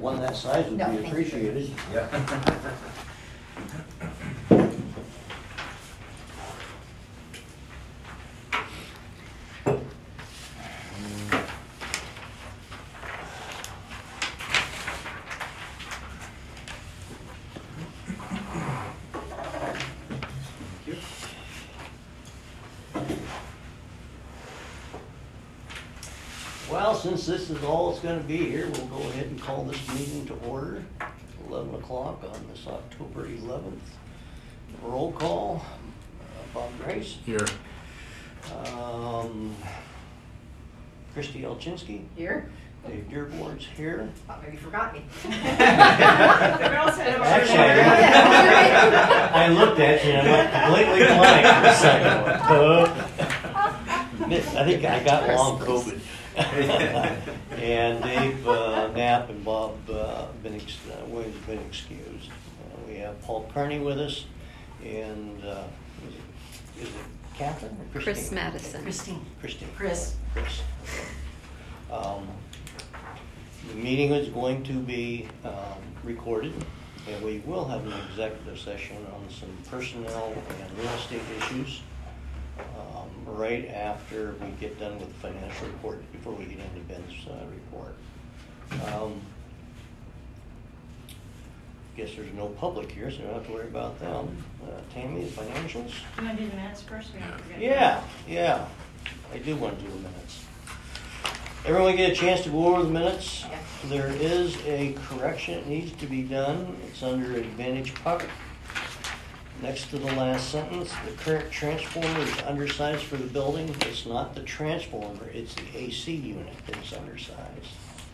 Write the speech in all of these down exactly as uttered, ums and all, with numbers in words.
one that size would No, be thank you. appreciated. Yeah. Well, since this is all it's gonna be here, we'll go ahead and call this meeting to order. Eleven o'clock on this October eleventh. Roll call, uh, Bob Grace. Here. Um, Christy Elchinski. Here? Dave Dearborn's here. Thought maybe you forgot me. Actually, I looked at you and I went completely blank for a second. Uh, I think I got long COVID. And Dave uh, Knapp and Bob uh, been ex uh, Williams been excused. Uh, we have Paul Kearney with us, and uh, is, it, is it Catherine or Christine? Chris Madison. Christine. Christine. Chris. Chris. Um, the meeting is going to be um, recorded, and we will have an executive session on some personnel and real estate issues um, right after we get done with the financial report, before we get into Ben's uh, report. Um, guess there's no public here, so we don't have to worry about them. Uh, Tammy, the financials? You want to do the minutes first? We don't forget Yeah, yeah. I do want to do the minutes. Everyone get a chance to go over the minutes? Yeah. There is a correction that needs to be done. It's under Advantage Puck. Next to the last sentence, the current transformer is undersized for the building. It's not the transformer, it's the A C unit that's undersized.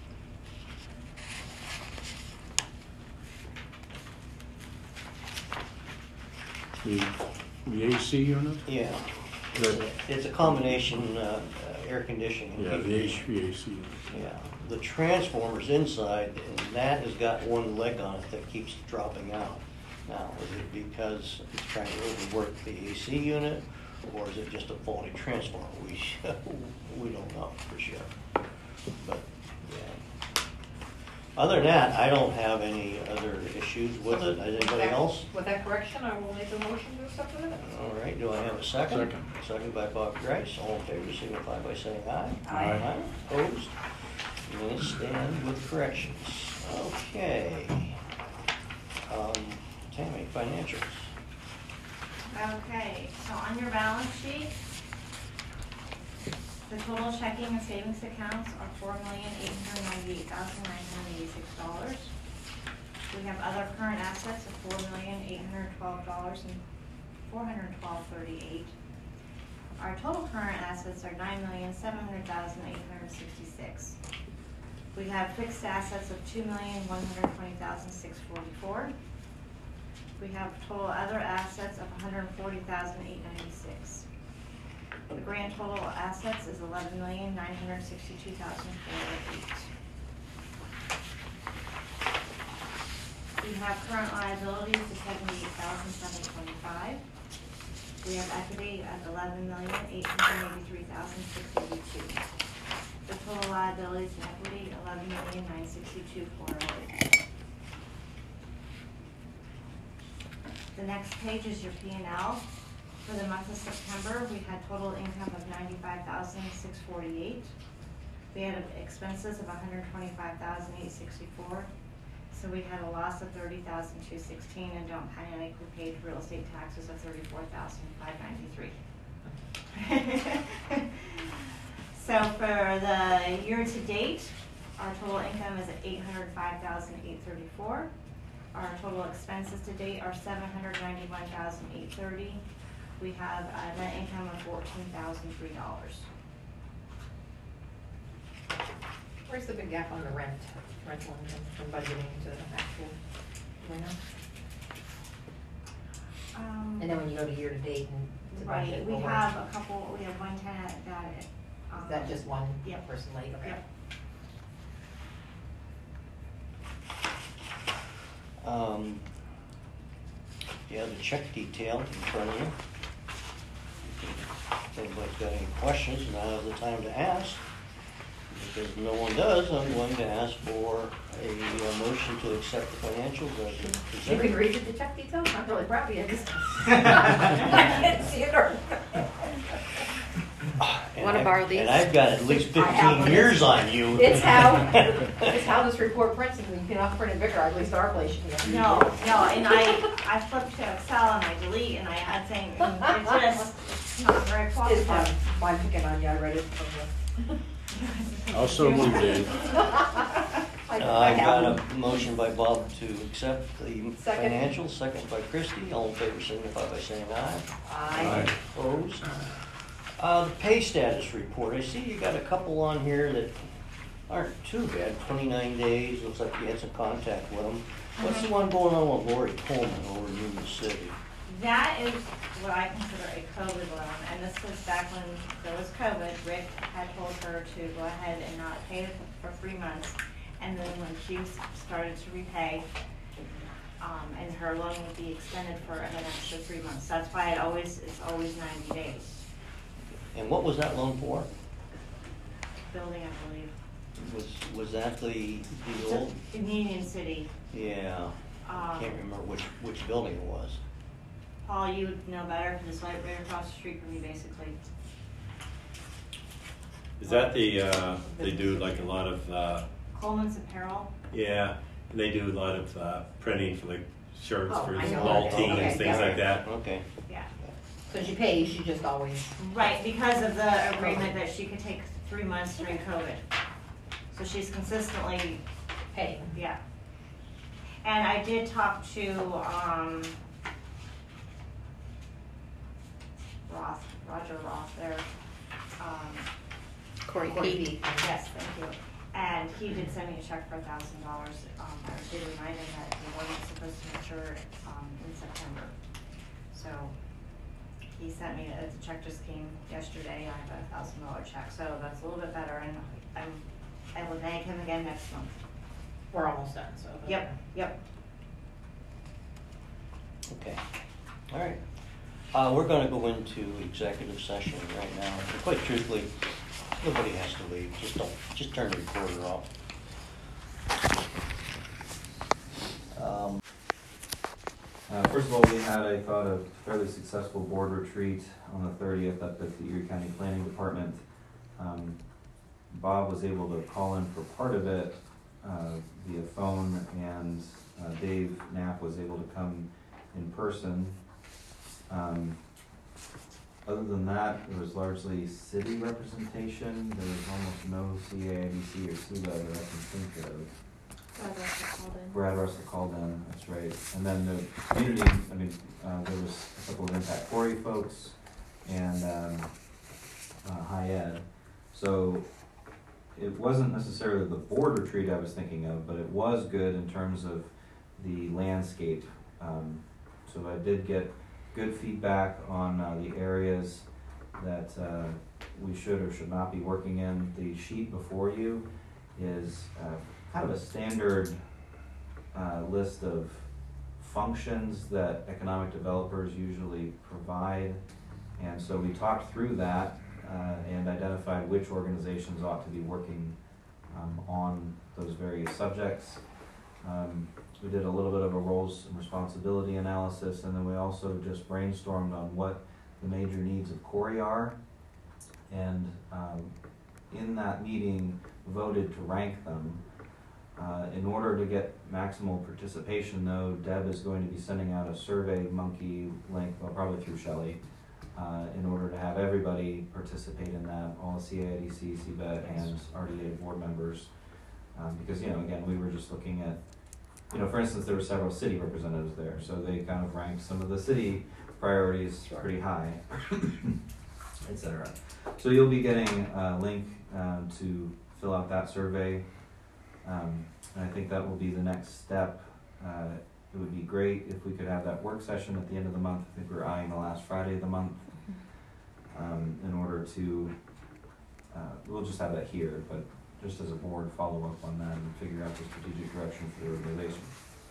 The, the A C unit? Yeah. Good. It's a combination uh, uh, air conditioning. and Yeah, the heating. H V A C unit. Yeah, the transformer's inside, and that has got one leg on it that keeps dropping out. Now, is it because it's trying to overwork the A C unit, or is it just a faulty transformer? We, we don't know for sure. But, yeah. Other than that, I don't have any other issues with it. Does anybody That- else? With that correction, I will make a motion to accept the minutes. All right, do I have a second? Second. Second by Bob Grice. All in favor, signify by saying aye. Aye. Opposed? Minutes stand with corrections. Okay. Um, Tammy, financials. Okay, so on your balance sheet, the total checking and savings accounts are four million eight hundred ninety-eight thousand nine hundred eighty-six dollars. We have other current assets of four million eight hundred twelve dollars and four hundred twelve thirty-eight. Our total current assets are nine million seven hundred thousand eight hundred sixty-six. We have fixed assets of two million one hundred twenty thousand six hundred forty-four. We have total other assets of one hundred forty thousand eight hundred ninety-six. The grand total assets is eleven million nine hundred sixty-two thousand four hundred eight. We have current liabilities of seventy-eight thousand seven hundred twenty-five. We have equity at eleven million eight hundred eighty-three thousand six hundred eighty-two. The total liabilities and equity, eleven million nine hundred sixty-two thousand four hundred eight. The next page is your P and L. For the month of September, we had total income of ninety-five thousand six hundred forty-eight. We had expenses of one hundred twenty-five thousand eight hundred sixty-four. So we had a loss of thirty thousand two hundred sixteen, and don't panic, we paid real estate taxes of thirty-four thousand five hundred ninety-three. So for the year to date, our total income is at eight hundred five thousand eight hundred thirty-four. Our total expenses to date are seven hundred ninety-one thousand eight hundred thirty. We have a net income of fourteen thousand three dollars. Where's the big gap on the rent, rental income from budgeting to actual, do we know? Um, And then when you go to year to date and to right, budget, we well, have a couple, we have one tenant that. um, is that just one Yep. person late? Okay. Yep. Um, you have the check detail in front of you. If anybody's got any questions, now is the time to ask. Because no one does, I'm going to ask for a, uh motion to accept the financials as You can presented? read the check details, I'm really proud of you, I just. I can't see it or. And Wanna I- borrow these? And I've got at least I have fifteen one. years on you. It's how, it's how this report prints, and you cannot print it bigger, at least our place you can. No, no, and I, I flipped to Excel and I delete and I add things, and it's just, it's not very It's cooperative. fine, fine picking on you, I read it from the. Also moved in. I- Uh, I I've have got one. a motion by Bob to accept the Second. financials, second by Christie. All in favor signify by saying aye. I, Opposed? Uh, the pay status report. I see you got a couple on here that aren't too bad. Twenty-nine days, looks like you had some contact with them. What's the one going on with Lori Coleman over in Union City? That is what I consider a COVID loan, and this was back when there was COVID. Rick had told her to go ahead and not pay it for three months, and then when she s- started to repay, um, and her loan would be extended for an extra three months. That's why it always, it's always ninety days. And what was that loan for? Building, I believe. Was, was that the, the old, In Union City. yeah, I Um, can't remember which, which building it was. Paul, you would know better, because it's right, right across the street from me, basically. Is that the, uh, they do like a lot of, uh, Coleman's Apparel. yeah, they do a lot of uh, printing for the shirts Oh, for I know. small Okay, teams, things yeah. like that. Okay. Yeah. so she pays, she just always. Right, because of the agreement that she could take three months during COVID. So she's consistently, Pay. yeah. And I did talk to, um, Roth, Roger Roth there, um, Corey Corey Peak. Peak. yes, thank you. And he did send me a check for a thousand dollars. Um, I did remind him that the one was supposed to mature, um, in September. So he sent me, a the check just came yesterday. I have a thousand dollar check, so that's a little bit better, and I'm, I will thank him again next month. We're almost done, so. Yep, yep. Okay, all right. Uh, we're gonna go into executive session right now. And quite truthfully, nobody has to leave. Just don't, just turn the recorder off. Um, Uh, first of all, we had, I thought, a fairly successful board retreat on the thirtieth up at the Erie County Planning Department. Um, Bob was able to call in for part of it uh, via phone, and uh, Dave Knapp was able to come in person. Um, Other than that, it was largely city representation. There was almost no C A I D C or C B A that I can think of. Brad Russell called in, that's right. And then the community, I mean, uh, there was a couple of Impact Quarry folks and, um, uh, High Ed. So it wasn't necessarily the board retreat I was thinking of, but it was good in terms of the landscape. Um, so I did get good feedback on, uh, the areas that, uh, we should or should not be working in. The sheet before you is, uh, kind of a standard uh, list of functions that economic developers usually provide. And so we talked through that uh, and identified which organizations ought to be working um, on those various subjects. Um, we did a little bit of a roles and responsibility analysis, and then we also just brainstormed on what the major needs of Corey are. And um, in that meeting, voted to rank them. Uh, in order to get maximal participation, though, Deb is going to be sending out a Survey Monkey link, well, probably through Shelley, uh, in order to have everybody participate in that, all C A I D C, C B E T, and R D A board members. Um, because, you know, again, we were just looking at, you know, for instance, there were several city representatives there, so they kind of ranked some of the city priorities pretty high, et cetera. So you'll be getting a link um, to fill out that survey. Um, and I think that will be the next step. Uh, it would be great if we could have that work session at the end of the month. I think we're eyeing the last Friday of the month um, in order to, uh, we'll just have that here, but just as a board, follow up on that and figure out the strategic direction for the organization.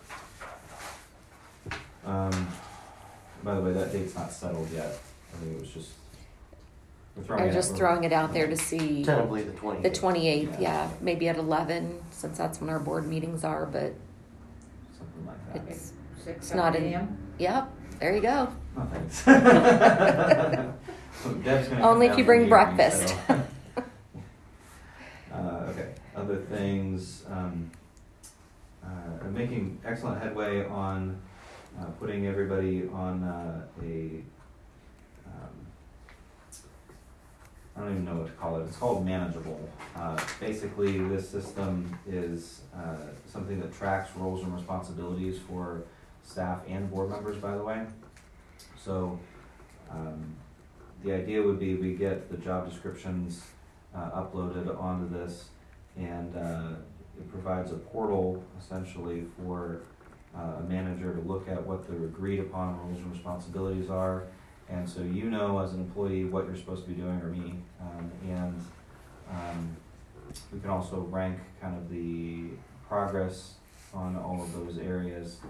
Um, by the way, that date's not settled yet. I think it was just, we're throwing I'm it just out. throwing it out there to see Tentatively the twentieth. the twenty-eighth, Yeah. yeah, maybe at eleven, since that's when our board meetings are, but something like that. It's, Six, it's seven not in, AM? yep, there you go. Oh, thanks. So Deb's gonna come Only if down you from bring Erie, breakfast. so- Uh, okay, other things, um, uh, I'm making excellent headway on, uh, putting everybody on, uh, a, um, I don't even know what to call it, it's called Manageable. Uh, basically, this system is, uh, something that tracks roles and responsibilities for staff and board members, by the way. So, um, the idea would be we get the job descriptions uh, uploaded onto this, and uh, it provides a portal essentially for uh, a manager to look at what the agreed upon roles and responsibilities are, and so you know as an employee what you're supposed to be doing, or me, um, and um, we can also rank kind of the progress on all of those areas.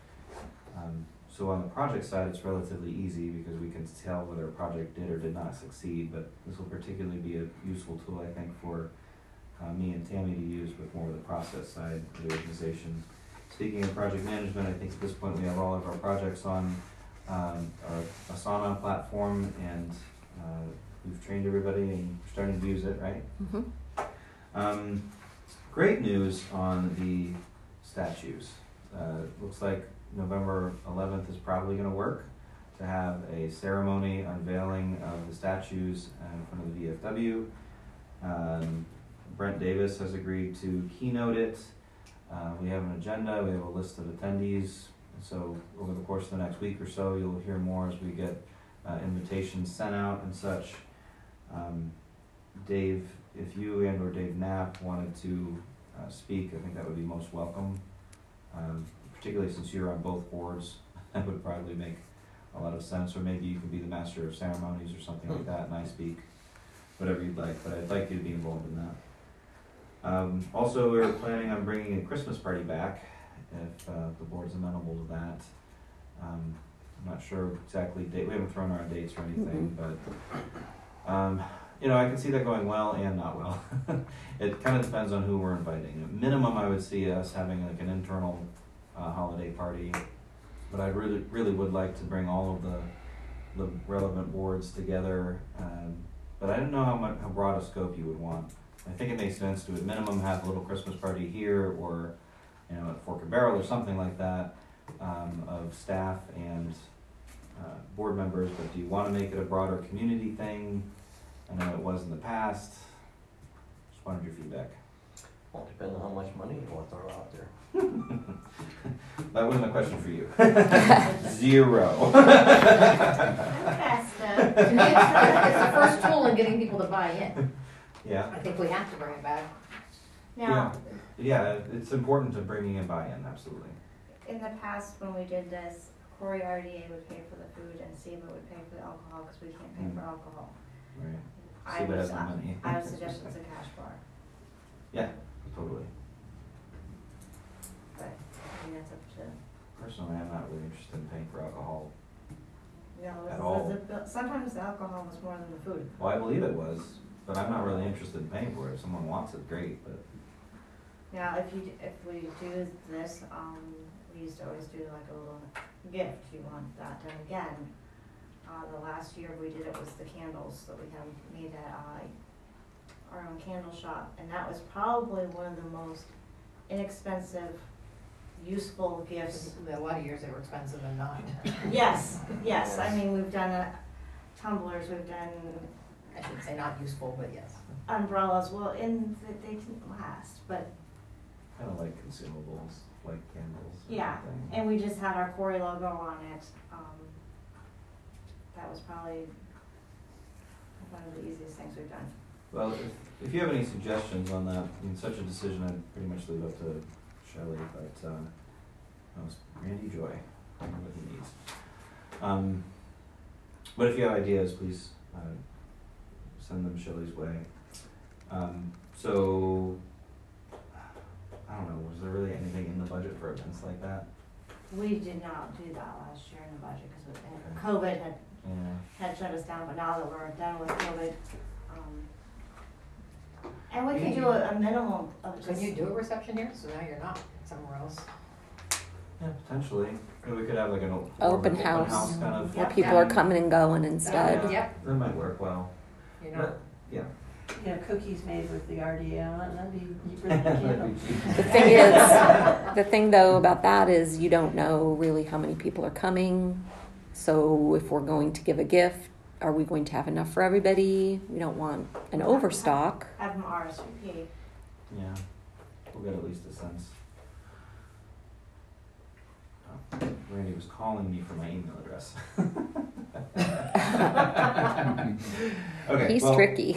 Um, So on the project side, it's relatively easy because we can tell whether a project did or did not succeed, but this will particularly be a useful tool, I think, for uh, me and Tammy to use with more of the process side of the organization. Speaking of project management, I think at this point we have all of our projects on um, our Asana platform, and uh, we've trained everybody and we're starting to use it, right? Mhm. Um, great news on the statues. Uh, looks like November eleventh is probably going to work to have a ceremony unveiling of the statues in front of the V F W. Um, Brent Davis has agreed to keynote it. Uh, we have an agenda, we have a list of attendees. So over the course of the next week or so, you'll hear more as we get uh, invitations sent out and such. Um, Dave, if you and or Dave Knapp wanted to uh, speak, I think that would be most welcome. Um, particularly since you're on both boards, that would probably make a lot of sense, or maybe you could be the master of ceremonies or something like that, and I speak, whatever you'd like, but I'd like you to be involved in that. Um, also, we're planning on bringing a Christmas party back, if uh, the board's amenable to that. Um, I'm not sure exactly date, we haven't thrown around dates or anything, but, um, you know, I can see that going well and not well. It kind of depends on who we're inviting. At minimum, I would see us having like an internal Uh, holiday party, but I really, really would like to bring all of the the relevant boards together. Um, but I don't know how much how broad a scope you would want. I think it makes sense to at minimum have a little Christmas party here, or you know, at Fork and Barrel or something like that, um, of staff and uh, board members. But do you want to make it a broader community thing? I know it was in the past. Just wanted your feedback. Well, depending on how much money you want to throw out there. That wasn't a question for you. Zero. Festa. It's the first tool in getting people to buy in. Yeah. I think we have to bring it back. Now, Yeah, it's important to bringing in buy-in, absolutely. in the past, when we did this, Corey R D A would pay for the food and SEBA would pay for the alcohol, because we can't pay Mm. for alcohol. Right. I SEBA was, has the uh, money. I would suggest it's a cash bar, Yeah, totally. but, I mean, that's up to, Personally, I'm not really interested in paying for alcohol. you know, At the- all. the- the- sometimes the alcohol was more than the food. Well, I believe it was, but I'm not really interested in paying for it. If someone wants it, great, but Now, if you, d- if we do this, um, we used to always do like a little gift, you want that done again. Uh, the last year we did it was the candles that we have made at, uh, our own candle shop, and that was probably one of the most inexpensive, useful gifts. A lot of years they were expensive and not. Yes, yes, I mean, we've done uh, tumblers, we've done I should say not useful, but yes. umbrellas, well, and th- they didn't last, but kind of like consumables, like candles. and yeah, everything. and we just had our Corey logo on it. Um, that was probably one of the easiest things we've done. Well, if, if you have any suggestions on that, I mean, such a decision, I'd pretty much leave up to Shelley, but, uh, no, it's Randy Joy, I know what he needs. Um, but if you have ideas, please, uh, send them Shelley's way. Um, so, I don't know, was there really anything in the budget for events like that? We did not do that last year in the budget because Okay. COVID had, Yeah. had shut us down, but now that we're done with COVID, um, and we can do a, a minimum of Can just, you do a reception here? So now you're not somewhere else. Yeah, potentially. Maybe we could have like an o- Open open house. house kind of. where Yeah. people are coming and going That- instead. Yep, That might work well. you know, But, yeah. Yeah, cookies made with the R D A on it, that'd be, you bring the candle. The thing is, the thing though about that is you don't know really how many people are coming. So if we're going to give a gift, are we going to have enough for everybody? We don't want an overstock. Have them R S V P. Yeah. We'll get at least a sense. Oh, Randy was calling me for my email address. Okay. He's well- tricky.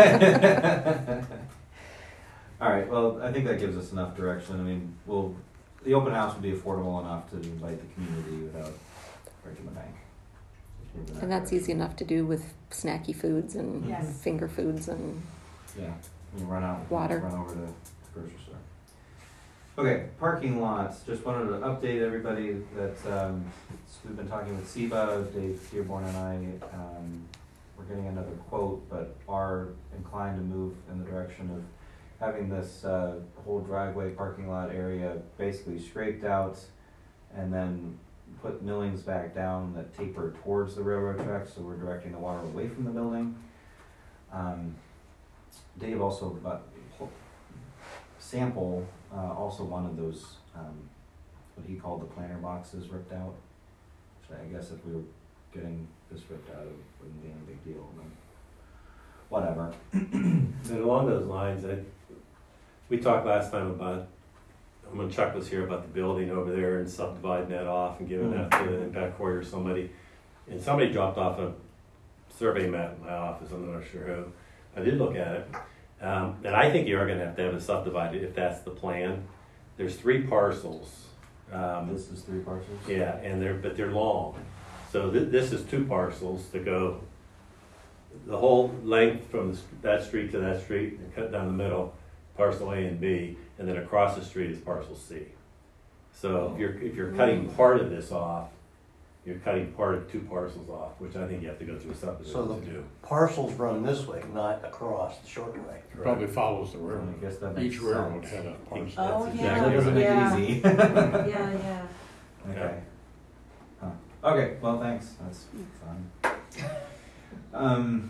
All right, well, I think that gives us enough direction. I mean, we'll, the open house would be affordable enough to invite the community without breaking the bank. Just move in that And that's direction. easy enough to do with snacky foods and Yes. finger foods and Yeah, you run out, Water. run over to the grocery store. Okay, parking lots, just wanted to update everybody that, um, s- we've been talking with SEBA, Dave Dearborn and I, um, we're getting another quote, but are inclined to move in the direction of having this, uh, whole driveway parking lot area basically scraped out and then put millings back down that taper towards the railroad tracks, so we're directing the water away from the building. Um, Dave also, got sample, uh, also wanted those, um, what he called the planter boxes ripped out. Which I guess if we were getting this ripped out, it wouldn't be any big deal, but whatever. And along those lines, I, we talked last time about, when Chuck was here, about the building over there and subdividing that off and giving that to the impact quarry or somebody. And somebody dropped off a survey map in my office, I'm not sure who. I did look at it. Um, and I think you are gonna have to have it subdivided if that's the plan. There's three parcels. Um, This is three parcels? yeah, and they're, but they're long. So th- this is two parcels that go the whole length from the, that street to that street and cut down the middle, parcel A and B, and then across the street is parcel C. So if you're, if you're cutting part of this off, you're cutting part of two parcels off, which I think you have to go through a So subdivision the to do. parcels run this way, not across the short way. Probably follows the Well, railroad. I guess that makes Each railroad sense. had a parcel. Oh, That's yeah, That exactly doesn't right. yeah. make it easy. Yeah, yeah. Okay. Huh. Okay, well, thanks, that's fun. Um,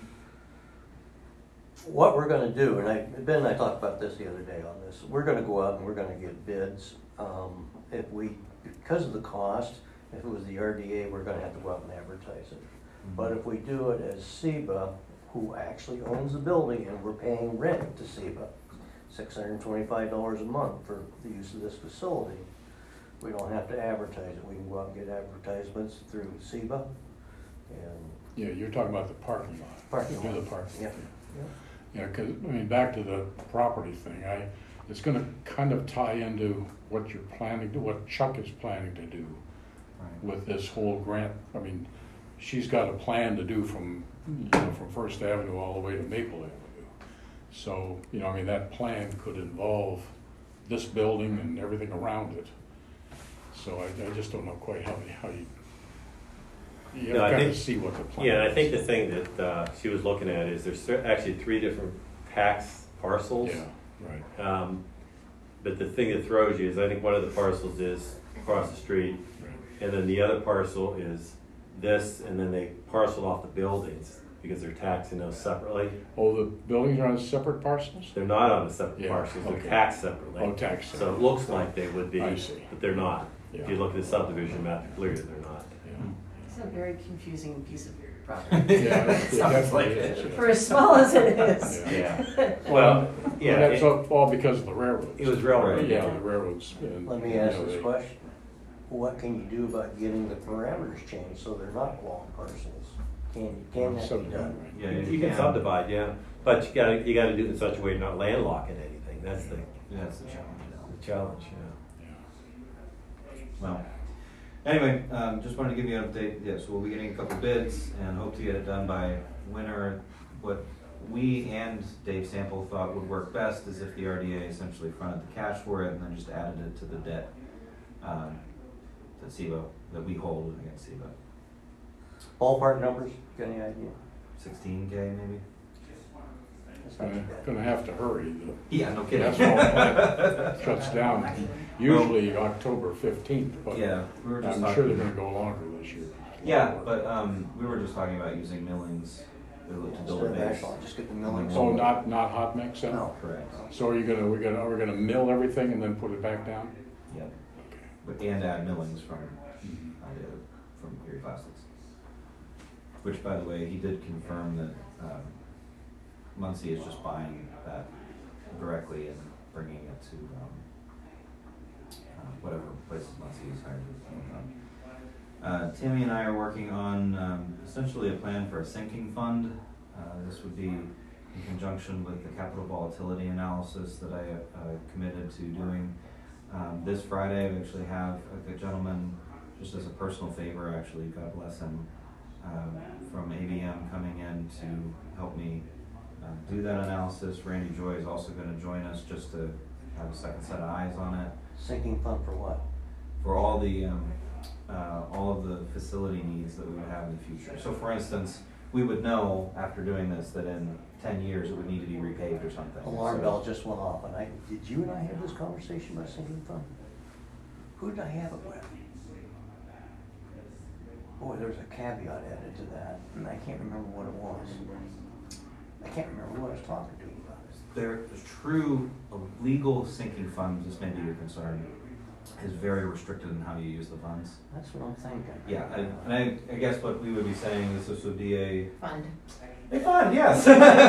What we're gonna do, and I, Ben and I talked about this the other day on this, we're gonna go out and we're gonna get bids. Um, if we, because of the cost, if it was the R D A, we're gonna have to go out and advertise it. But if we do it as SEBA, who actually owns the building, and we're paying rent to SEBA, six hundred and twenty-five dollars a month for the use of this facility, we don't have to advertise it. We can go out and get advertisements through SEBA and Yeah, you're talking about the parking lot. Parking Do lot. the parking. Yeah. Yeah, because, I mean, back to the property thing, I, it's gonna kind of tie into what you're planning to, what Chuck is planning to do right. with this whole grant. I mean, she's got a plan to do from, you know, from First Avenue all the way to Maple Avenue. So, you know, I mean, that plan could involve this building and everything around it. So I, I just don't know quite how, how you, you No, I have got to think- see what the plan is. Yeah, and I think the thing that uh, she was looking at is there's cer- actually three different tax parcels. Yeah, right, Um, But the thing that throws you is, I think one of the parcels is across the street, right. and then the other parcel is this, and then they parcel off the buildings because they're taxing those separately. Oh, the buildings are on separate parcels? They're not on the separate Yeah, parcels, they're okay. taxed separately. Oh, taxed So it separate. looks like they would be, I see. but they're not. If Yeah. you look at the subdivision map, clearly they're not. Yeah. It's a very confusing piece of property. Yeah, it Sounds like definitely is, yeah. For as small as it is. Yeah. Yeah, well, yeah, Well, that's it- all all because of the railroads. it was railroad. Yeah, the railroads. and, let me you ask know, this they- question. What can you do about getting the parameters changed so they're not long parcels? Can, can that be Subdivision, done? right. Yeah, you can subdivide, yeah, but you gotta, you gotta do it in such a way you're not landlocking anything, that's the, Yeah, that's the challenge. the challenge, yeah. Yeah. Well, anyway, um, just wanted to give you an update. Yes, we'll be getting a couple bids and hope to get it done by winter. What we and Dave Sample thought would work best is if the R D A essentially fronted the cash for it and then just added it to the debt um, that SEBA, that we hold against SEBA. Ballpark numbers, got any idea? sixteen K maybe? That's not too Gonna, bad. gonna have to hurry. The Yeah, no kidding. asphalt plant shuts down usually October fifteenth, but Yeah, we were just I'm sure they're talking, gonna go longer this year. yeah, but, um, we were just talking about using millings to to build Instead a of base. asphalt, just get the milling. So not, not hot mix then? No. Correct, So are you gonna, we gonna, are we gonna mill everything and then put it back down? yep. But, and add millings from, uh, the other- from Erie Plastics. Which, by the way, he did confirm that, um, Muncie is just buying that directly and bringing it to, um, uh, whatever places Muncie is hired to from. Uh, Tammy and I are working on, um, essentially a plan for a sinking fund. Uh, this would be in conjunction with the capital volatility analysis that I, uh, committed to doing. Um, this Friday, we actually have a, a gentleman, just as a personal favor, actually, God bless him, um, from A B M coming in to help me uh, do that analysis. Randy Joy is also gonna join us just to have a second set of eyes on it. Sinking fund for what? For all the, um, uh, all of the facility needs that we would have in the future. So for instance, we would know after doing this that in ten years it would need to be repaved or something. Alarm So- bell just went off, and I, did you and I have this conversation about sinking fund? Who did I have it with? Boy, there's a caveat added to that, and I can't remember what it was. I can't remember who I was talking to about it. There, a true, a legal sinking fund, this may be your concern, is very restricted in how you use the funds. That's what I'm thinking. Yeah, I- and I, I guess what we would be saying is this would be a, Fund. a fund, yes.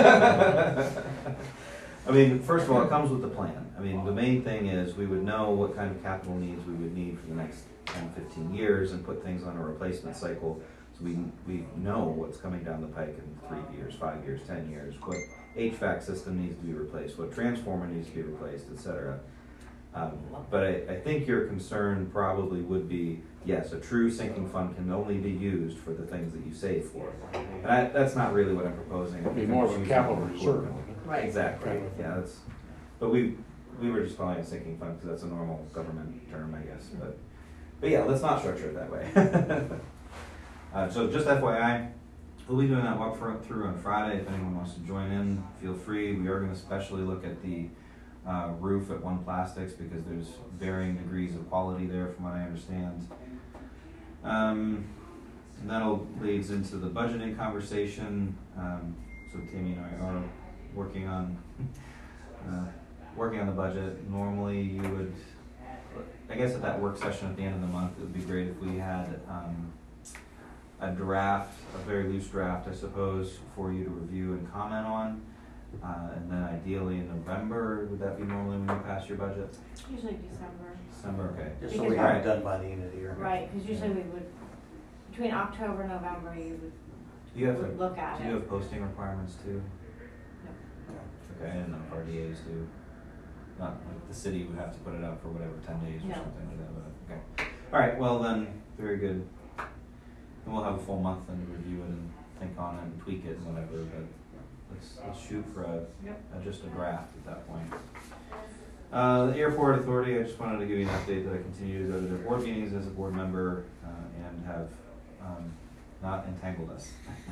I mean, first of all, it comes with the plan. I mean, the main thing is we would know what kind of capital needs we would need for the next ten, fifteen years and put things on a replacement cycle. So we, we know what's coming down the pike in three years, five years, ten years, what H V A C system needs to be replaced, what transformer needs to be replaced, et cetera. Um, but I, I think your concern probably would be, yes, a true sinking fund can only be used for the things that you save for. And I, that's not really what I'm proposing. It'd be more of a capital reserve. Right. Exactly, Kind of thing. yeah, that's, but we, we were just calling it a sinking fund because that's a normal government term, I guess, but, but yeah, let's not structure it that way. Uh, so just F Y I, we'll be doing that walk for- through on Friday. If anyone wants to join in, feel free. We are gonna especially look at the, uh, roof at One Plastics because there's varying degrees of quality there from what I understand. Um, and that'll leads into the budgeting conversation. Um, so Tammy and I are working on, uh, working on the budget. Normally you would, I guess at that work session at the end of the month, it would be great if we had, um, a draft, a very loose draft, I suppose, for you to review and comment on. Uh, and then ideally in November, would that be normally when you pass your budget? Usually December. December, okay. Just so we Because- have it Right. done by the end of the year. Right, because usually we would, between October and November, you would, Do you have would to, look at do it. you have posting requirements too? No. Okay, I didn't know if R D As do. Not like the city would have to put it out for whatever, ten days or No. something like that, but, okay. All right, well then, very good. And we'll have a full month then to review it and think on it and tweak it and whatever, but let's, let's shoot for a, a, just a draft at that point. Uh, the Airport Authority, I just wanted to give you an update that I continue to go to their board meetings as a board member, uh, and have, um, not entangled us.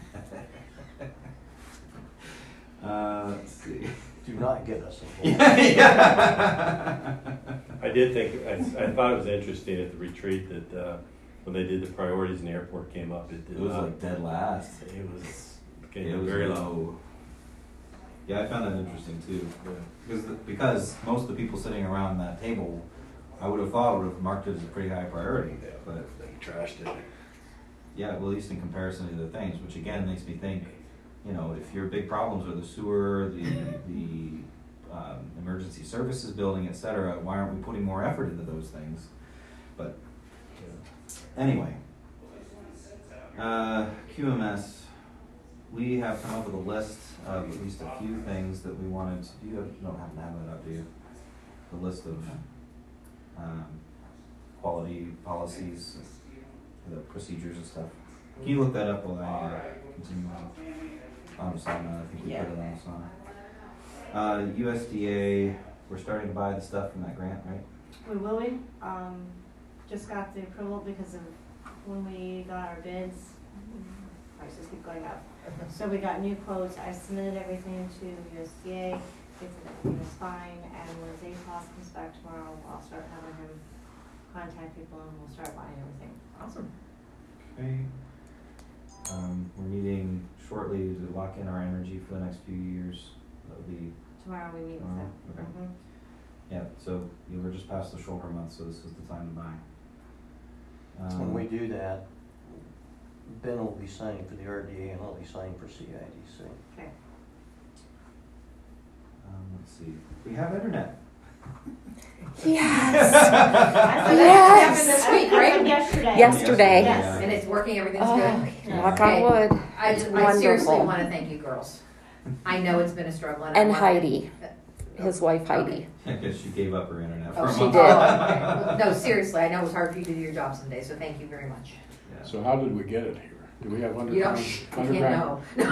Uh, let's see. Do not get us involved. Yeah. I did think, I, I thought it was interesting at the retreat that, uh, when they did the priorities and the airport came up, it did It was not- like dead last. It was, It came was very low. low. Yeah, I found that interesting too, Yeah. because the, because most of the people sitting around that table, I would have thought would have marked it as a pretty high priority, but They trashed it. yeah, well, at least in comparison to the things, which again makes me think, you know, if your big problems are the sewer, the the um, emergency services building, et cetera, why aren't we putting more effort into those things? But anyway, uh, Q M S, we have come up with a list of at least a few things that we wanted. To, do you have, you don't happen to have that up, do you? The list of um, quality policies, the procedures and stuff. Can you look that up while I uh, continue on? On Asana, I think we Yeah. put it on Asana. Uh, U S D A, we're starting to buy the stuff from that grant, right? We will be, um, just got the approval because of when we got our bids, prices keep going up. So we got new quotes, I submitted everything to U S D A, they said everything is fine, and when Zaytos comes back tomorrow, I'll start having him contact people and we'll start buying everything. Awesome. Okay. Um, we're meeting shortly to lock in our energy for the next few years. That'll be, Tomorrow we meet with Tomorrow, them. okay. Mhm. yeah, so you were just past the shoulder month, so this is the time to buy. When Um, we do that, Ben will be signing for the R D A and I'll be signing for C I D C. Okay. Um, let's see, we have internet. Yes. That's Yes. happened this week, right? Yesterday. Yesterday. Yes. And it's working, everything's Oh, good? knock Okay. on wood. I It's just, I seriously wonderful. wanna thank you girls. I know it's been a struggle and I And want- Heidi, his wife Heidi. I guess she gave up her internet for Oh, a she month. did. Oh, okay. No, seriously, I know it was hard for you to do your job some days, so thank you very much. Yeah. So how did we get it here? Do we have You don't, underground? shh, you can't underground? know.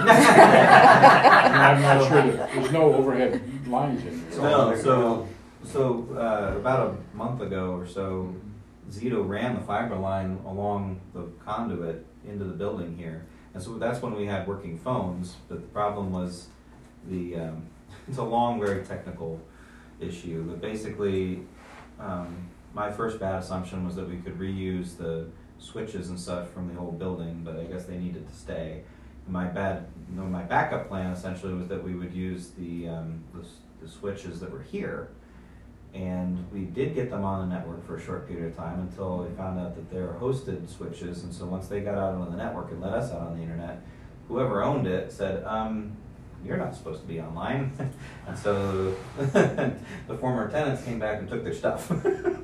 I'm not sure, that- there's no overhead lines in there. No, so, so, uh, about a month ago or so, Zito ran the fiber line along the conduit into the building here. And so that's when we had working phones, but the problem was the, um, it's a long, very technical issue, but basically, um, my first bad assumption was that we could reuse the switches and such from the old building, but I guess they needed to stay. My bad, no, my backup plan essentially was that we would use the, um, the, s- the switches that were here. And we did get them on the network for a short period of time until we found out that they were hosted switches. And so once they got out on the network and let us out on the internet, whoever owned it said, um, you're not supposed to be online. And so the former tenants came back and took their stuff.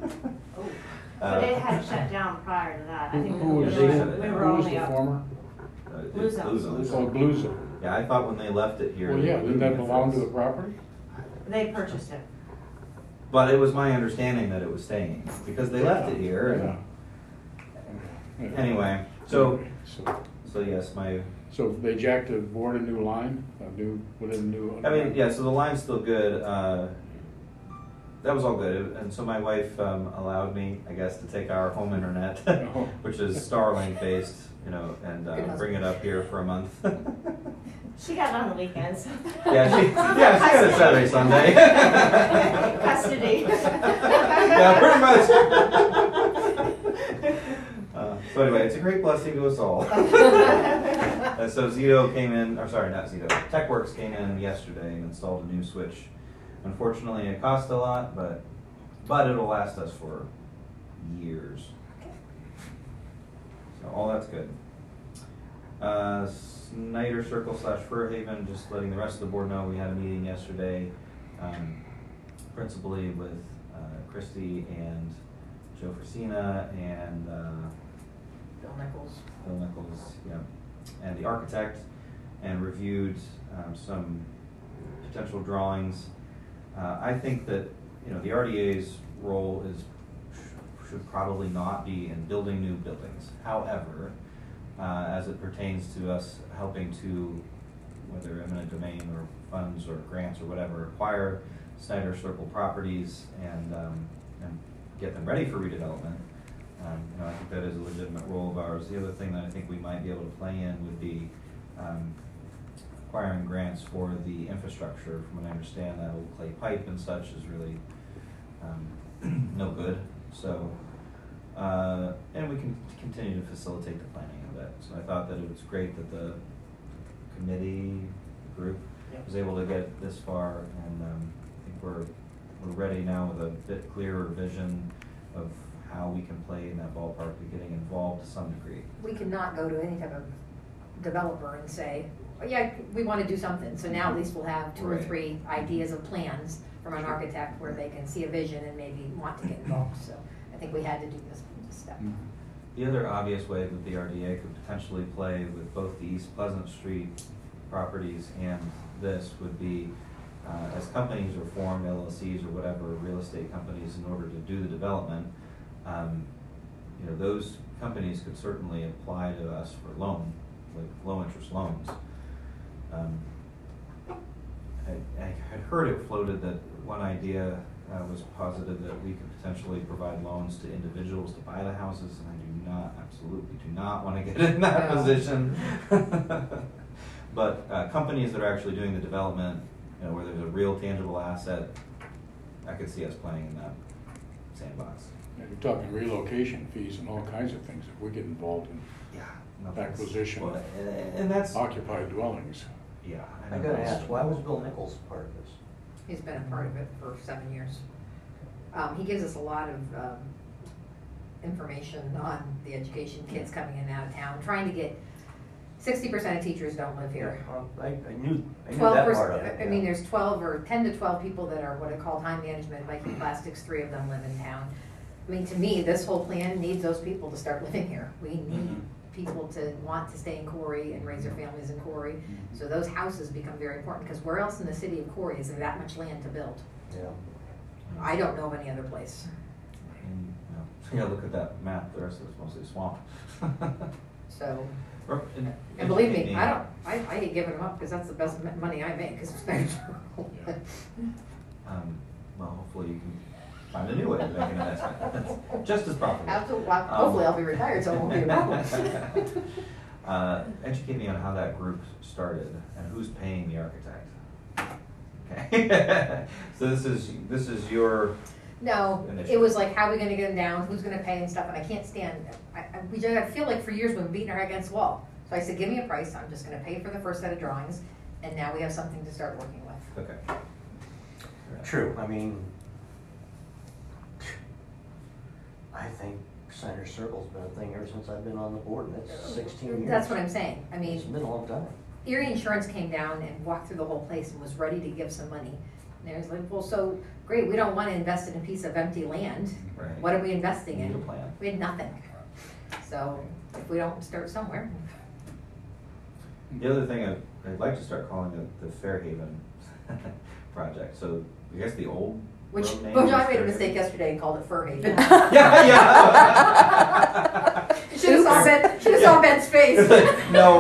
But it had shut down prior to that. I Who, think who we was, were, they who shut it we down. were was only the up. former? Uh, it's Blue Zone. Blue Zone. Oh, Blue Zone. Yeah, I thought when they left it here. Well, they yeah, were didn't that leaving it belong for to the us. property? They purchased it. But it was my understanding that it was staying because they left it here. And Yeah. Yeah. anyway, so So, so yes, my so they jacked a board a new line, a new, with a new. I mean, yeah, so the line's still good. Uh, that was all good. And so my wife um, allowed me, I guess, to take our home internet, Oh. which is Starlink based, you know, and Good uh, husband. bring it up here for a month. She got it on the weekends. yeah, she, yeah, she got it Saturday, Sunday. Custody. yeah, pretty much. uh, so anyway, it's a great blessing to us all. Uh, so Zito came in, or sorry, not Zito, TechWorks came in yesterday and installed a new switch. Unfortunately, it cost a lot, but but it'll last us for years. So all that's good. Uh, Snyder Circle slash Fur Haven, just letting the rest of the board know we had a meeting yesterday, um, principally with uh, Christy and Joe Frisina and uh, Bill Nichols. Bill Nichols, yeah, and the architect, and reviewed um, some potential drawings. Uh, I think that, you know, the R D A's role is should probably not be in building new buildings. However, uh, as it pertains to us helping to, whether eminent domain or funds or grants or whatever, acquire Snyder Circle properties and um, and get them ready for redevelopment. Um, you know, I think that is a legitimate role of ours. The other thing that I think we might be able to play in would be um, acquiring grants for the infrastructure. From what I understand, that old clay pipe and such is really um, no good. So, uh, and we can continue to facilitate the planning of it. So I thought that it was great that the committee group Yep. was able to get this far, and um, I think we're we're ready now with a bit clearer vision of how we can play in that ballpark, to getting involved to some degree. We cannot go to any type of developer and say, oh, yeah, we want to do something. So now at least we'll have two or Right. three ideas of plans from an architect where they can see a vision and maybe want to get involved. So I think we had to do this step. Mhm. The other obvious way that the R D A could potentially play with both the East Pleasant Street properties and this would be, uh, as companies are formed, L L Cs or whatever, real estate companies, in order to do the development, um, you know, those companies could certainly apply to us for loan, like low interest loans. Um, I, I had heard it floated that one idea uh, was positive that we could potentially provide loans to individuals to buy the houses, and I do not, absolutely do not want to get in that No. position. But uh, companies that are actually doing the development, you know, where there's a real tangible asset, I could see us playing in that sandbox. And you're talking relocation fees and all kinds of things that we get involved in, Yeah. nothing's- acquisition well, of and, and that's, occupied dwellings. yeah. I know gotta that's- ask, why was Bill Nichols part of this? He's been a part of it for seven years. Um, he gives us a lot of, um, information on the education, kids coming in and out of town, trying to get, sixty percent of teachers don't live here. Well, I, I knew, I knew Twelve that part of percent, it. I mean, yeah. there's twelve or ten to twelve people that are what I call time management, Viking Plastics, three of them live in town. I mean, to me, this whole plan needs those people to start living here. We need Mhm. people to want to stay in Corey and raise their families in Corey. Mhm. So those houses become very important, because where else in the city of Corey is there that much land to build? Yeah. I don't know of any other place. And, you know, yeah, look at that map, the rest of it's mostly swamp. So, Or- and- and believe me, educate I don't, I, I hate giving them up, because that's the best m- money I make, because it's better. Yeah. Um, well, hopefully you can find a new way to make an investment, that's just as profitable. Absolutely, well, hopefully I'll be retired, so it won't be a problem. Uh, educate me on how that group started and who's paying the architect. Okay, so this is, this is your, No, it Initiative. was like, how are we gonna get them down, who's gonna pay and stuff, and I can't stand, I, I, we just, I feel like for years we've been beating our head against the wall. So I said, give me a price, I'm just gonna pay for the first set of drawings, and now we have something to start working with. okay. True, I mean, I think Center Circle's been a thing ever since I've been on the board, and that's sixteen years. That's what I'm saying, I mean, It's been a long time. Erie Insurance came down and walked through the whole place and was ready to give some money. And I was like, well, so, great, we don't wanna invest in a piece of empty land, Right. what are we investing Need a in? plan. We had nothing. So, if we don't start somewhere, The other thing I'd, I'd like to start calling it the Fairhaven project, so I guess the old which, road name Bojo, is I made a Fairhaven. mistake yesterday and called it Fur Haven. Yeah, yeah. Should've saw Ben, should've saw Ben's face. No.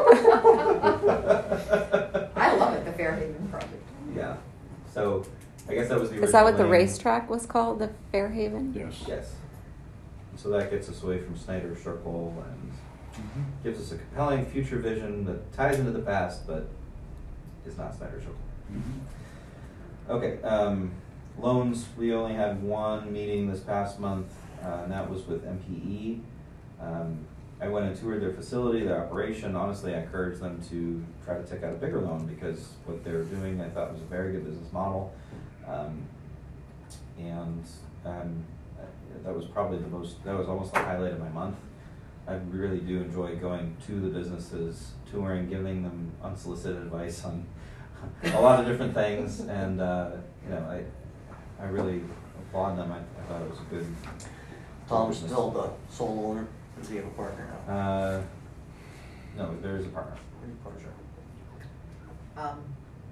I love it, the Fairhaven project. Yeah, so I guess that was the original Is that what the name. racetrack was called, the Fairhaven? Yes. Yes. So that gets us away from Snyder Circle and Mhm. gives us a compelling future vision that ties into the past, but is not Snyder Circle. Mhm. Okay, um, loans, we only had one meeting this past month, uh, and that was with M P E. Um, I went and toured their facility, their operation. Honestly, I encouraged them to try to take out a bigger loan because what they're doing I thought was a very good business model. Um, and um, uh, that was probably the most, that was almost the highlight of my month. I really do enjoy going to the businesses, touring, giving them unsolicited advice on a lot of different things, and uh, you know, I I really applaud them. I, I thought it was a good. Tom's business. still the sole owner, does he have a partner now? Uh, no, there is a partner. Partner. Um,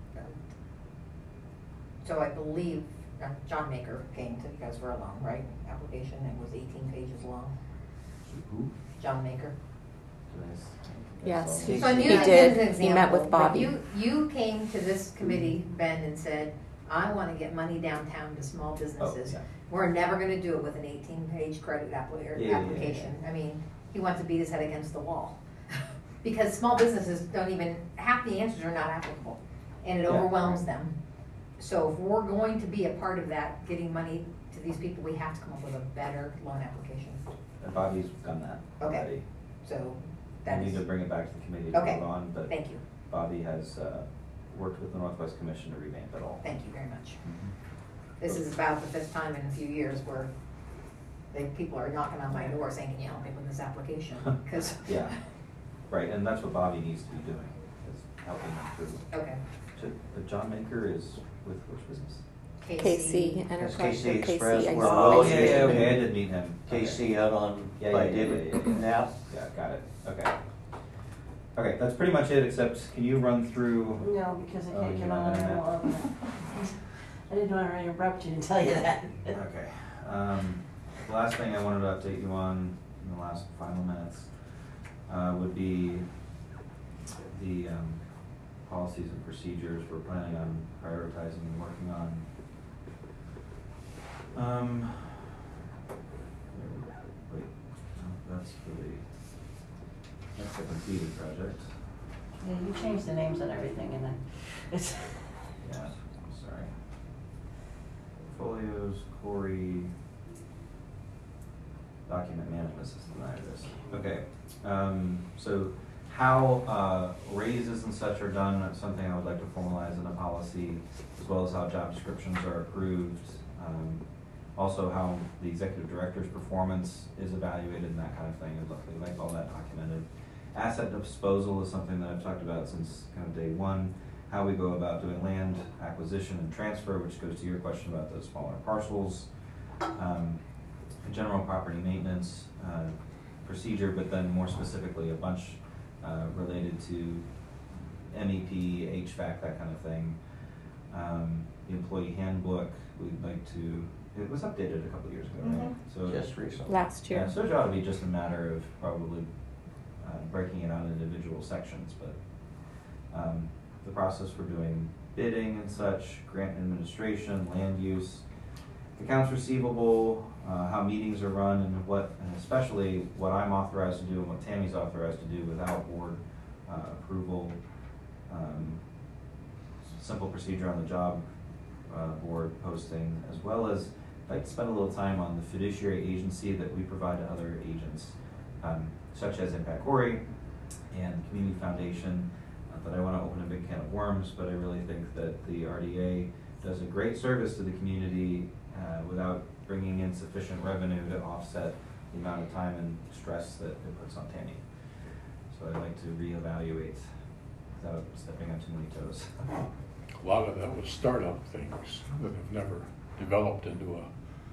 so I believe uh, John Maker came to you guys for a loan, right? Application, it was eighteen pages long. Who? John Maker. Did I s- Yes. I saw- So I'm He using did. this as an He met with example, but Bobby. You, you came to this committee, Ben, and said, I wanna get money downtown to small Oh, businesses. yeah. We're never gonna do it with an eighteen-page credit appli- or Yeah, yeah, yeah, application. I mean, he wants to beat his head against the wall. Because small businesses don't even, half the answers are not applicable, and it Yeah. overwhelms them. So if we're going to be a part of that, getting money to these people, we have to come up with a better loan application. And Bobby's done that Okay. already. So I that need is, to bring it back to the committee to Okay. vote on, but thank you, Bobby has uh, worked with the Northwest Commission to revamp it all. thank you very much. Mhm. This is about the fifth time in a few years where they, people are knocking on my door saying, can you help me with this application? Because. Yeah, right, and that's what Bobby needs to be doing, is helping them through. Okay. To- But John Maker is with which business? K C Enterprise, K C or Express, K C. where Oh, Bobby yeah, used yeah, to be. okay, I did meet him. K C Okay. out on, Yeah, by yeah, yeah, David yeah, yeah, yeah. Knapp. Yeah, got it, okay. Okay, that's pretty much it, except can you run through, No, because I Oh, can't you're get not on on there, I that. won't open it. I didn't want to interrupt you and tell you that. okay. Um, the last thing I wanted to update you on in the last final minutes, uh, would be the, um, policies and procedures we're planning on prioritizing and working on. Um, wait, no, that's for the, that's the completed project. Yeah, you changed the names and everything and then it's, Yeah, I'm sorry. Portfolios, Corey, document management system, there it is. Okay, um, so how, uh, raises and such are done, that's something I would like to formalize in a policy, as well as how job descriptions are approved. Um, also how the executive director's performance is evaluated and that kind of thing, I'd like- I'd like all that documented. Asset disposal is something that I've talked about since kind of day one. How we go about doing land acquisition and transfer, which goes to your question about those smaller parcels. Um, general property maintenance uh, procedure, but then more specifically a bunch uh, related to M E P, H V A C, that kind of thing. Um, the employee handbook, we'd like to, it was updated a couple years ago, right? So Just recently. Last year. yeah, so it ought to be just a matter of probably uh, breaking it out into individual sections, but um, the process for doing bidding and such, grant administration, land use, accounts receivable, uh, how meetings are run, and what, and especially what I'm authorized to do and what Tammy's authorized to do without board uh, approval. Um, simple procedure on the job uh, board posting, as well as I'd like to spend a little time on the fiduciary agency that we provide to other agents, um, such as Impact Corey and Community Foundation. Not that I want to open a big can of worms, but I really think that the R D A does a great service to the community uh, without bringing in sufficient revenue to offset the amount of time and stress that it puts on Tammy. So I'd like to reevaluate without stepping on too many toes. A lot of that was startup things that have never developed into a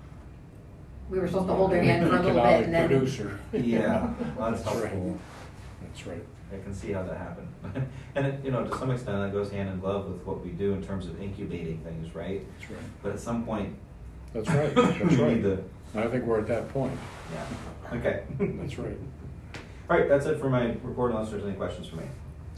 We were supposed to hold her hand for a little bit and then. economic producer. Yeah, that's That's right. helpful. That's right. I can see how that happened. And it, you know, to some extent, that goes hand in glove with what we do in terms of incubating things, right? That's right. But at some point, That's right. That's we right. need to, I think we're at that point. yeah, okay. That's right. All right, that's it for my report unless there's any questions for me.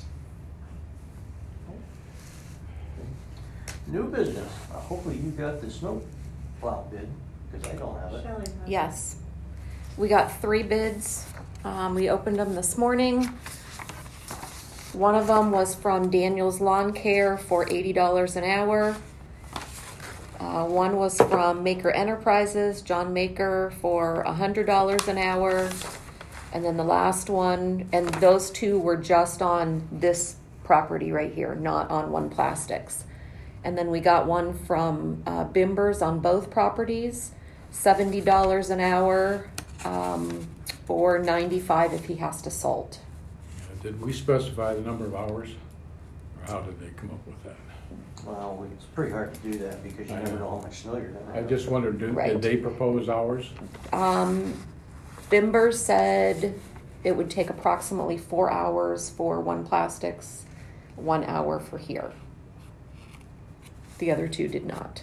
New business, uh, hopefully you got the snow plow bid, because I don't have it. Shelley has it. Yes. We got three bids. Um, we opened them this morning. One of them was from Daniel's Lawn Care for eighty dollars an hour. Uh, one was from Maker Enterprises, John Maker, for one hundred dollars an hour. And then the last one, and those two were just on this property right here, not on One Plastics. And then we got one from uh, Bimbers on both properties, seventy dollars an hour, um, or ninety-five if he has to salt. Uh, Did we specify the number of hours? Or how did they come up with that? Well, it's pretty hard to do that because you I never know. know how much snow you're gonna I have. just wondered, did, Right. did they propose hours? Um, Bimber said it would take approximately four hours for One Plastics, one hour for here. The other two did not.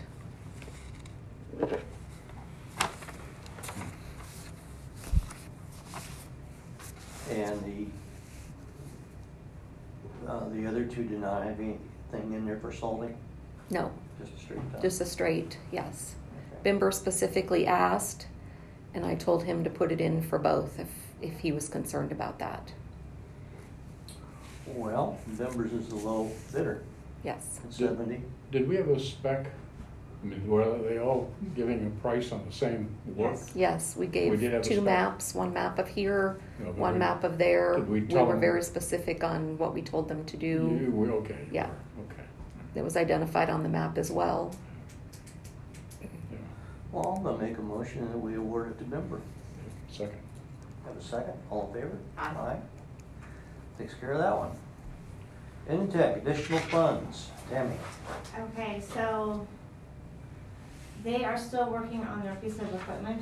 And the, uh, the other two did not have anything in there for salting, No, just a straight down? just a straight, yes. Okay. Bimber specifically asked, and I told him to put it in for both if, if he was concerned about that. Well, Denver's is the low bidder, Yes. at seventy. Did we have a spec? I mean, were they all giving a price on the same work? Yes. Yes, we We gave did have a two spec. maps, one map of here, Yeah, but one we- map of there. Did we We tell were them- very specific on what we told them to do. You, we- okay. Yeah. Okay. It was identified on the map as well. Yeah. Well, I'm gonna make a motion that we award it to Denver. Second. Have a second, all in favor? Aye. Takes care of that one. Intech, additional funds, Tammy. Okay, so they are still working on their piece of equipment.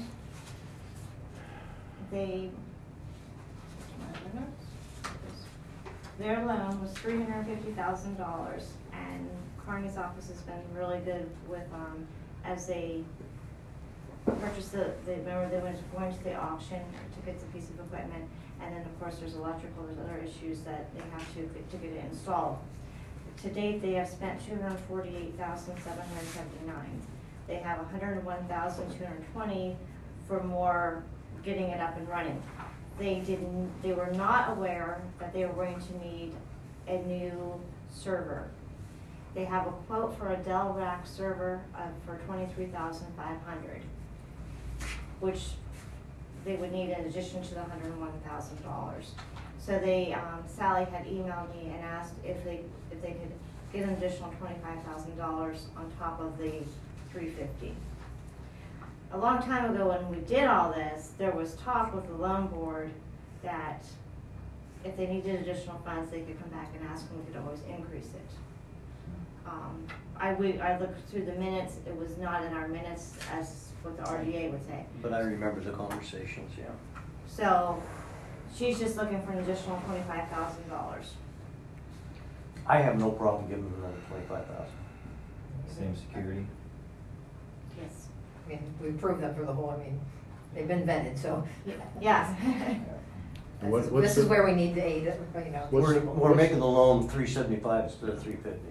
They, my other notes? Their loan was three hundred fifty thousand dollars, and Carney's office has been really good with, um, as they purchased the, they, remember they went, going to the auction to get the piece of equipment, and then of course there's electrical, there's other issues that they have to, to get it installed. To date, they have spent two hundred forty-eight thousand seven hundred seventy-nine. they have one hundred one thousand two hundred twenty for more getting it up and running. They didn't, they were not aware that they were going to need a new server. They have a quote for a Dell rack server uh, for twenty-three thousand five hundred, which they would need in addition to the one hundred one thousand dollars. So they, um, Sally had emailed me and asked if they, if they could get an additional twenty-five thousand dollars on top of the three fifty. A long time ago when we did all this, there was talk with the loan board that if they needed additional funds, they could come back and ask and we could always increase it. Um, I, we, I looked through the minutes, it was not in our minutes as what the R D A would say. But I remember the conversations, yeah. So, she's just looking for an additional twenty-five thousand dollars. I have no problem giving them another twenty-five thousand. Same security. Yes. I mean, we approved them for the whole, I mean, they've been vetted, so. Yes. And what- This is- what's This is the- where we need the aid, you know. What's- We're, we're making the loan three seventy-five instead of three fifty.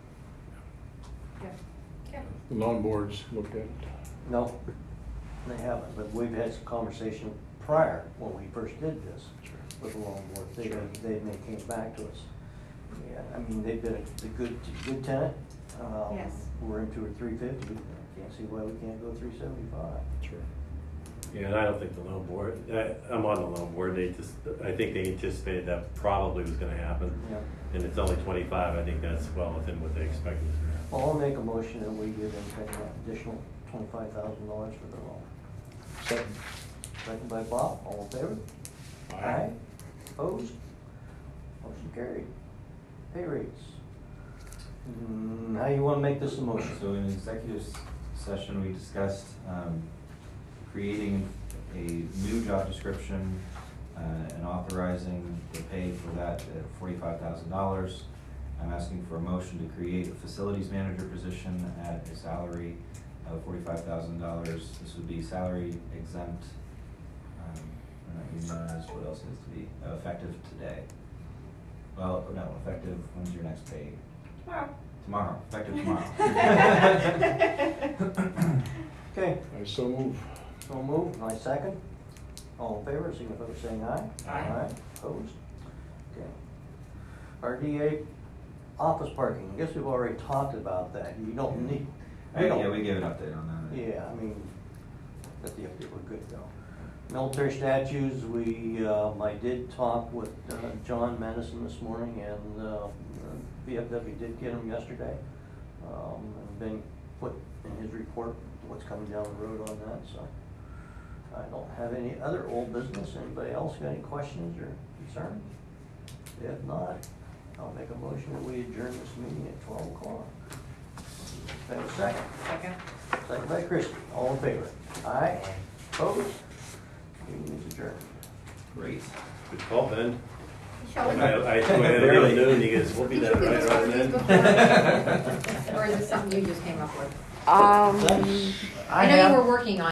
The loan boards looked at it. No, they haven't, but we've had some conversation prior, when we first did this, with the loan board. They, they, they came back to us. Yeah, I mean, they've been a, a good, good tenant. Um, Yes. We're into a three fifty, can't see why we can't go three seventy-five. Sure. Yeah, and I don't think the loan board, I, I'm on the loan board, they just, I think they anticipated that probably was gonna happen. Yeah. And it's only twenty-five, I think that's well within what they expected. Well, I'll make a motion that we give them an additional twenty-five thousand dollars for their loan. Second. Second by Bob, all in favor? Aye. Opposed? Motion carried. Pay rates. Hmm, how you wanna make this a motion? So in executive s- session, we discussed um, creating a new job description uh, and authorizing the pay for that at forty-five thousand dollars. I'm asking for a motion to create a facilities manager position at a salary of forty-five thousand dollars. This would be salary exempt, um, and that unionized, what else needs to be, uh, effective today. Well, no, effective, when's your next pay? Tomorrow. Tomorrow, effective tomorrow. Okay, I so move. so moved, I second. All in favor, signify by saying aye. Aye. Opposed? Okay. R D A office parking, I guess we've already talked about that. You don't need, Uh, we Yeah, don't, we gave an update on that. yeah, I mean, that's the update, we're good to go. Military statues, we, um, I did talk with, uh, John Madison this morning, and, uh, V F W did get them yesterday. Um, and been put in his report what's coming down the road on that, so. I don't have any other old business. Anybody else got any questions or concerns? If not, I'll make a motion that we adjourn this meeting at twelve o'clock. Have a second? Second. Second by Christie, all in favor? Aye. Opposed? Meeting is adjourned. Great. Good call, Ben. Shall I, we? I told him at noon, he goes, we'll be that right around then. Or is this something you just came up with? Um, That's- I know have- you were working on